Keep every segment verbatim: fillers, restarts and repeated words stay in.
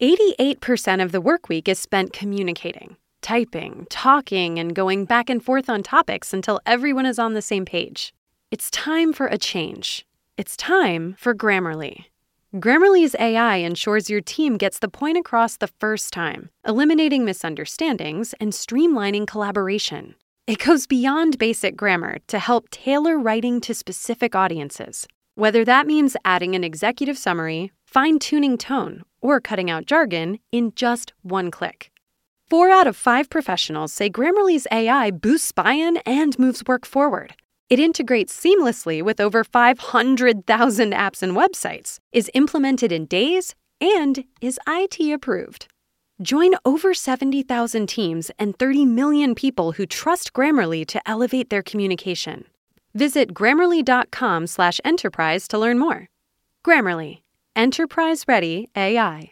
eighty-eight percent of the work week is spent communicating, typing, talking, and going back and forth on topics until everyone is on the same page. It's time for a change. It's time for Grammarly. Grammarly's A I ensures your team gets the point across the first time, eliminating misunderstandings and streamlining collaboration. It goes beyond basic grammar to help tailor writing to specific audiences, whether that means adding an executive summary, fine-tuning tone, or cutting out jargon in just one click. Four out of five professionals say Grammarly's A I boosts buy-in and moves work forward. It integrates seamlessly with over five hundred thousand apps and websites, is implemented in days, and is I T approved. Join over seventy thousand teams and thirty million people who trust Grammarly to elevate their communication. Visit grammarly.com slash enterprise to learn more. Grammarly, enterprise-ready A I.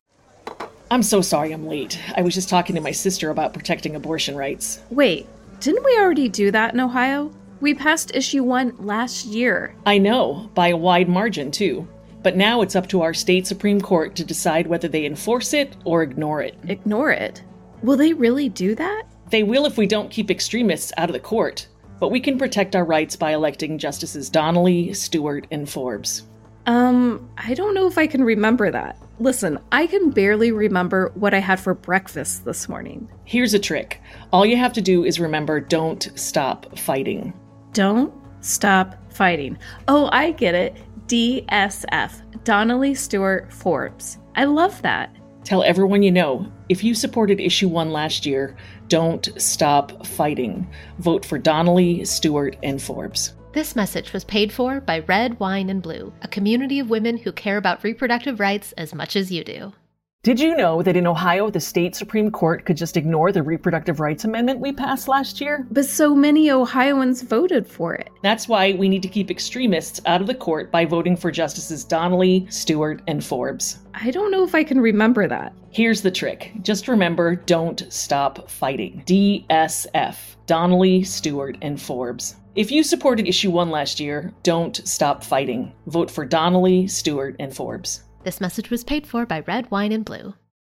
I'm so sorry I'm late. I was just talking to my sister about protecting abortion rights. Wait, didn't we already do that in Ohio? We passed issue one last year. I know, by a wide margin, too. But now it's up to our state Supreme Court to decide whether they enforce it or ignore it. Ignore it? Will they really do that? They will if we don't keep extremists out of the court. But we can protect our rights by electing Justices Donnelly, Stewart, and Forbes. Um, I don't know if I can remember that. Listen, I can barely remember what I had for breakfast this morning. Here's a trick. All you have to do is remember, don't stop fighting. Don't stop fighting. Oh, I get it. D S F, Donnelly, Stewart, Forbes. I love that. Tell everyone you know, if you supported issue one last year, don't stop fighting. Vote for Donnelly, Stewart, and Forbes. This message was paid for by Red, Wine, and Blue, a community of women who care about reproductive rights as much as you do. Did you know that in Ohio, the state Supreme Court could just ignore the reproductive rights amendment we passed last year? But so many Ohioans voted for it. That's why we need to keep extremists out of the court by voting for Justices Donnelly, Stewart, and Forbes. I don't know if I can remember that. Here's the trick. Just remember, don't stop fighting. D S F, Donnelly, Stewart, and Forbes. If you supported issue one last year, don't stop fighting. Vote for Donnelly, Stewart, and Forbes. This message was paid for by Red, Wine, and Blue.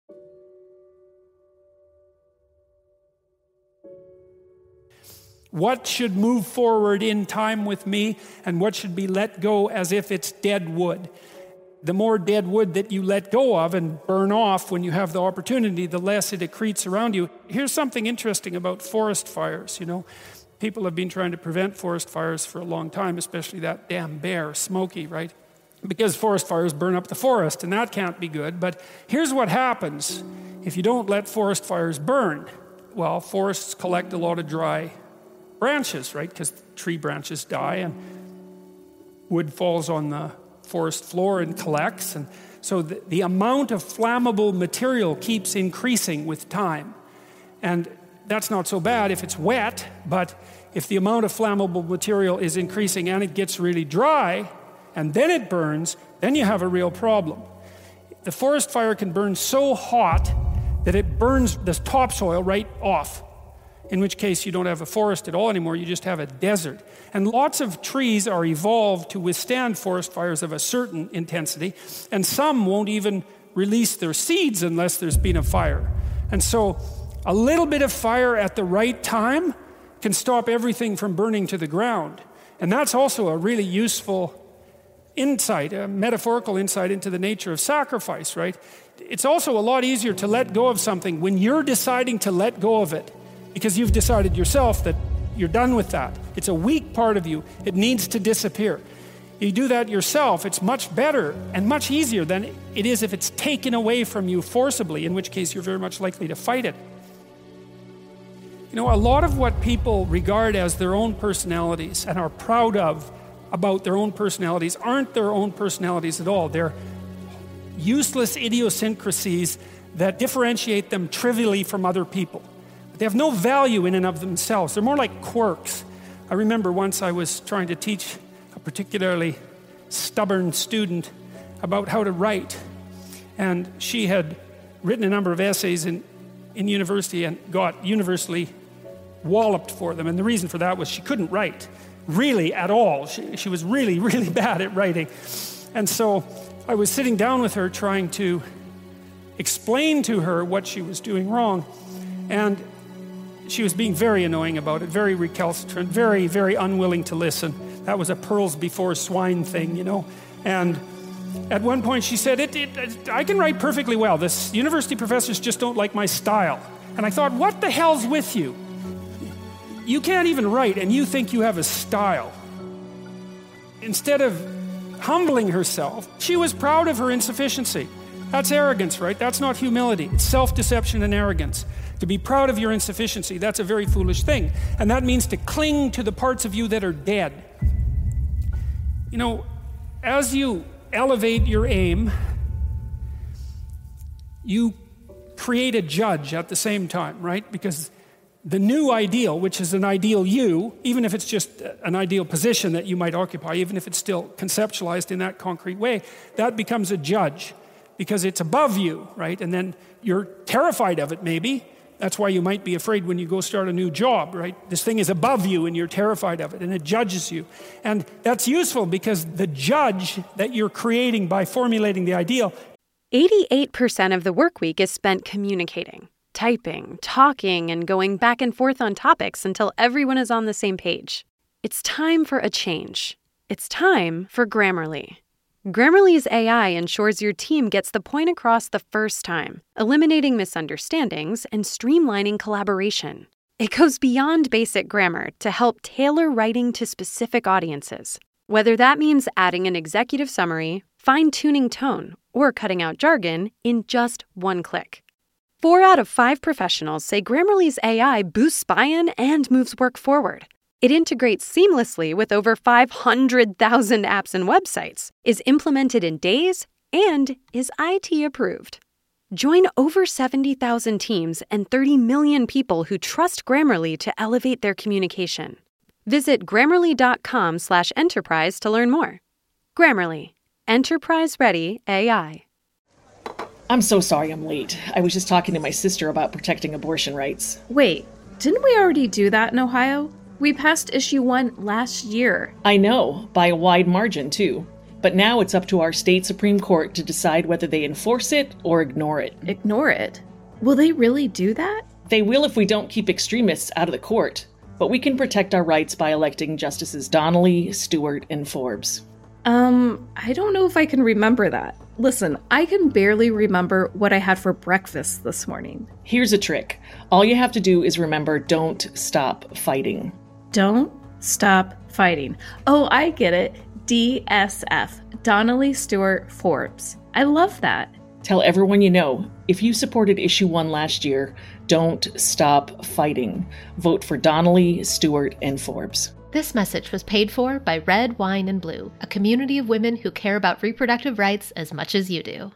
What should move forward in time with me, and what should be let go as if it's dead wood? The more dead wood that you let go of and burn off when you have the opportunity, the less it accretes around you. Here's something interesting about forest fires, you know. People have been trying to prevent forest fires for a long time, especially that damn bear, Smokey, right? Because forest fires burn up the forest, and that can't be good. But here's what happens if you don't let forest fires burn. Well, forests collect a lot of dry branches, right? Because tree branches die, and wood falls on the forest floor and collects. And so the, the amount of flammable material keeps increasing with time. And that's not so bad if it's wet, but if the amount of flammable material is increasing and it gets really dry, and then it burns, then you have a real problem. The forest fire can burn so hot that it burns the topsoil right off, in which case you don't have a forest at all anymore, you just have a desert. And lots of trees are evolved to withstand forest fires of a certain intensity, and some won't even release their seeds unless there's been a fire. And so a little bit of fire at the right time can stop everything from burning to the ground. And that's also a really useful insight, a metaphorical insight into the nature of sacrifice, right? It's also a lot easier to let go of something when you're deciding to let go of it, because you've decided yourself that you're done with that. It's a weak part of you. It needs to disappear. You do that yourself, it's much better and much easier than it is if it's taken away from you forcibly, in which case you're very much likely to fight it. You know, a lot of what people regard as their own personalities and are proud of about their own personalities aren't their own personalities at all. They're useless idiosyncrasies that differentiate them trivially from other people. They have no value in and of themselves. They're more like quirks. I remember once I was trying to teach a particularly stubborn student about how to write. And she had written a number of essays in, in university and got universally walloped for them. And the reason for that was she couldn't write, really at all. She, she was really, really bad at writing. And so I was sitting down with her trying to explain to her what she was doing wrong. And she was being very annoying about it, very recalcitrant, very, very unwilling to listen. That was a pearls before swine thing, you know. And at one point she said, it, it, it, I can write perfectly well. This university professors just don't like my style. And I thought, what the hell's with you? You can't even write and you think you have a style. Instead of humbling herself, she was proud of her insufficiency. That's arrogance, right? That's not humility. It's self-deception and arrogance. To be proud of your insufficiency, that's a very foolish thing. And that means to cling to the parts of you that are dead. You know, as you elevate your aim, you create a judge at the same time, right? Because the new ideal, which is an ideal you, even if it's just an ideal position that you might occupy, even if it's still conceptualized in that concrete way, that becomes a judge because it's above you, right? And then you're terrified of it, maybe. That's why you might be afraid when you go start a new job, right? This thing is above you and you're terrified of it and it judges you. And that's useful because the judge that you're creating by formulating the ideal. eighty-eight percent of the work week is spent communicating, typing, talking, and going back and forth on topics until everyone is on the same page. It's time for a change. It's time for Grammarly. Grammarly's A I ensures your team gets the point across the first time, eliminating misunderstandings and streamlining collaboration. It goes beyond basic grammar to help tailor writing to specific audiences, whether that means adding an executive summary, fine-tuning tone, or cutting out jargon in just one click. Four out of five professionals say Grammarly's A I boosts buy-in and moves work forward. It integrates seamlessly with over five hundred thousand apps and websites, is implemented in days, and is I T approved. Join over seventy thousand teams and thirty million people who trust Grammarly to elevate their communication. Visit grammarly.com slash enterprise to learn more. Grammarly, enterprise-ready A I. I'm so sorry I'm late. I was just talking to my sister about protecting abortion rights. Wait, didn't we already do that in Ohio? We passed issue one last year. I know, by a wide margin, too. But now it's up to our state Supreme Court to decide whether they enforce it or ignore it. Ignore it? Will they really do that? They will if we don't keep extremists out of the court. But we can protect our rights by electing Justices Donnelly, Stewart, and Forbes. Um, I don't know if I can remember that. Listen, I can barely remember what I had for breakfast this morning. Here's a trick. All you have to do is remember, don't stop fighting. Don't stop fighting. Oh, I get it. D S F, Donnelly Stewart Forbes. I love that. Tell everyone you know, if you supported issue one last year, don't stop fighting. Vote for Donnelly, Stewart, and Forbes. This message was paid for by Red, Wine, and Blue, a community of women who care about reproductive rights as much as you do.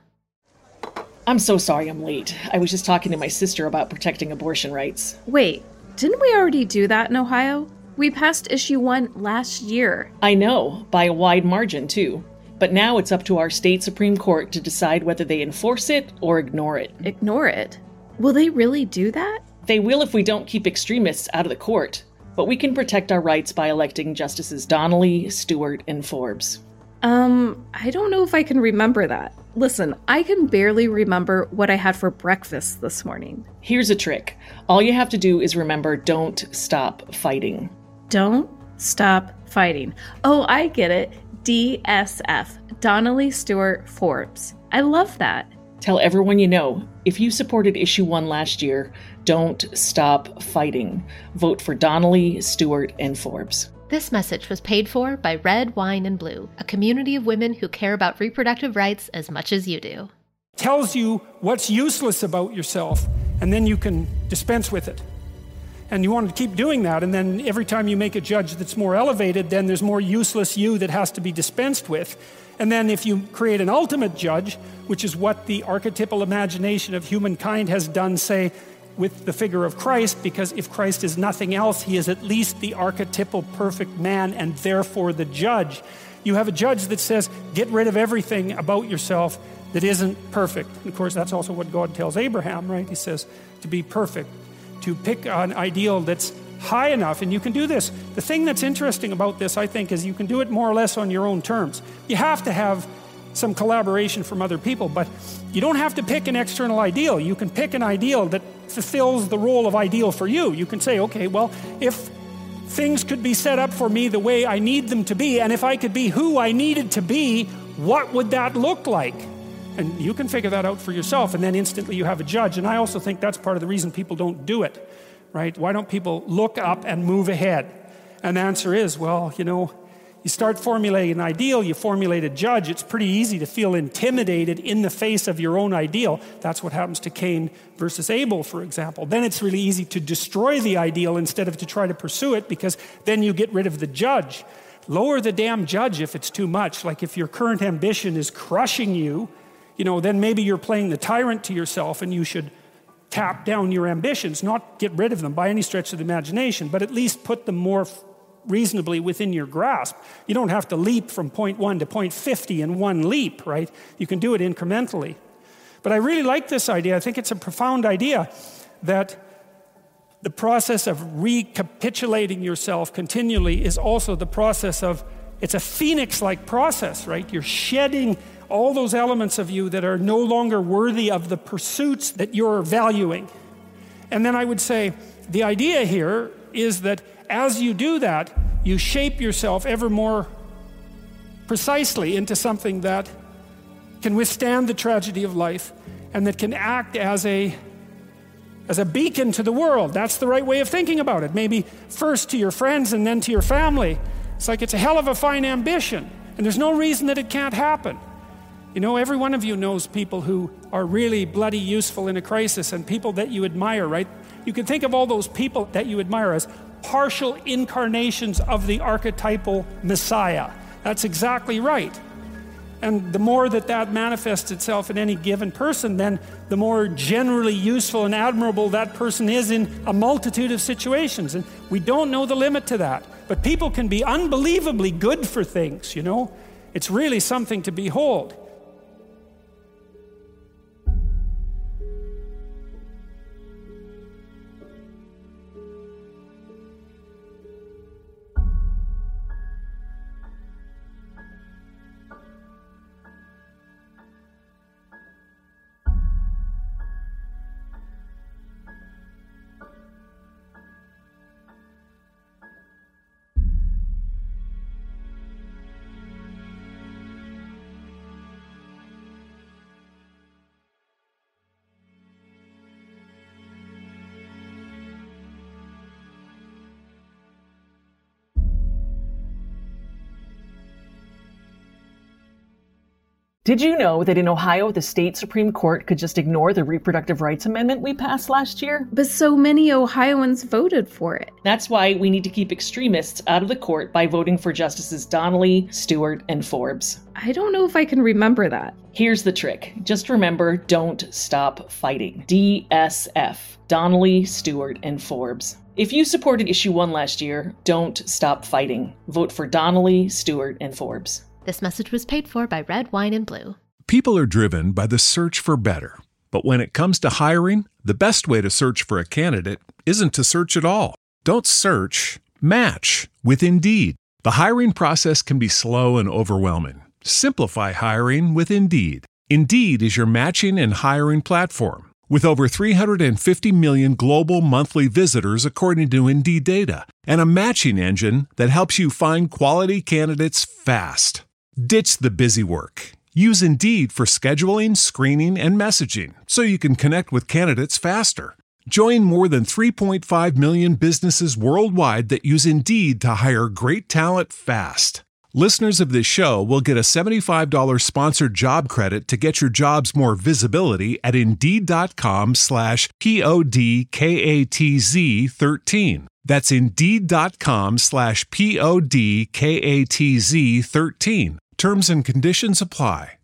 I'm so sorry I'm late. I was just talking to my sister about protecting abortion rights. Wait, didn't we already do that in Ohio? We passed issue one last year. I know, by a wide margin, too. But now it's up to our state Supreme Court to decide whether they enforce it or ignore it. Ignore it? Will they really do that? They will if we don't keep extremists out of the court. But we can protect our rights by electing Justices Donnelly, Stewart, and Forbes. Um, I don't know if I can remember that. Listen, I can barely remember what I had for breakfast this morning. Here's a trick. All you have to do is remember, don't stop fighting. Don't stop fighting. Oh, I get it. D S F, Donnelly Stewart Forbes. I love that. Tell everyone you know, if you supported issue one last year, don't stop fighting. Vote for Donnelly, Stewart, and Forbes. This message was paid for by Red, Wine, and Blue, a community of women who care about reproductive rights as much as you do. Tells you what's useless about yourself, and then you can dispense with it. And you want to keep doing that, and then every time you make a judge that's more elevated, then there's more useless you that has to be dispensed with. And then if you create an ultimate judge, which is what the archetypal imagination of humankind has done, say, with the figure of Christ, because if Christ is nothing else, he is at least the archetypal perfect man and therefore the judge. You have a judge that says, get rid of everything about yourself that isn't perfect. And of course, that's also what God tells Abraham, right? He says to be perfect, to pick an ideal that's high enough, and you can do this. The thing that's interesting about this, I think, is you can do it more or less on your own terms. You have to have some collaboration from other people. But you don't have to pick an external ideal. You can pick an ideal that fulfills the role of ideal for you. You can say, okay, well, if things could be set up for me the way I need them to be, and if I could be who I needed to be, what would that look like? And you can figure that out for yourself, and then instantly you have a judge. And I also think that's part of the reason people don't do it, right? Why don't people look up and move ahead? And the answer is, well, you know, you start formulating an ideal, you formulate a judge, it's pretty easy to feel intimidated in the face of your own ideal. That's what happens to Cain versus Abel, for example. Then it's really easy to destroy the ideal instead of to try to pursue it, because then you get rid of the judge. Lower the damn judge if it's too much. Like if your current ambition is crushing you, you know, then maybe you're playing the tyrant to yourself, and you should tap down your ambitions, not get rid of them by any stretch of the imagination, but at least put them more reasonably within your grasp. You don't have to leap from point one to point fifty in one leap, right? You can do it incrementally. But I really like this idea. I think it's a profound idea that the process of recapitulating yourself continually is also the process of, it's a phoenix-like process, right? You're shedding all those elements of you that are no longer worthy of the pursuits that you're valuing. And then I would say the idea here is that as you do that, you shape yourself ever more precisely into something that can withstand the tragedy of life and that can act as a as a beacon to the world. That's the right way of thinking about it. Maybe first to your friends and then to your family. It's like it's a hell of a fine ambition, and there's no reason that it can't happen. You know, every one of you knows people who are really bloody useful in a crisis, and people that you admire, right? You can think of all those people that you admire as partial incarnations of the archetypal Messiah. That's exactly right. And the more that that manifests itself in any given person, then the more generally useful and admirable that person is in a multitude of situations. And we don't know the limit to that. But people can be unbelievably good for things, you know? It's really something to behold. Did you know that in Ohio, the state Supreme Court could just ignore the reproductive rights amendment we passed last year? But so many Ohioans voted for it. That's why we need to keep extremists out of the court by voting for Justices Donnelly, Stewart, and Forbes. I don't know if I can remember that. Here's the trick. Just remember, don't stop fighting. D S F. Donnelly, Stewart, and Forbes. If you supported issue one last year, don't stop fighting. Vote for Donnelly, Stewart, and Forbes. This message was paid for by Red Wine and Blue. People are driven by the search for better. But when it comes to hiring, the best way to search for a candidate isn't to search at all. Don't search, match with Indeed. The hiring process can be slow and overwhelming. Simplify hiring with Indeed. Indeed is your matching and hiring platform. With over three hundred fifty million global monthly visitors according to Indeed data, and a matching engine that helps you find quality candidates fast. Ditch the busy work. Use Indeed for scheduling, screening, and messaging so you can connect with candidates faster. Join more than three point five million businesses worldwide that use Indeed to hire great talent fast. Listeners of this show will get a seventy-five dollars sponsored job credit to get your jobs more visibility at Indeed.com slash P-O-D-K-A-T-Z 13. That's Indeed.com slash P-O-D-K-A-T-Z 13. Terms and conditions apply.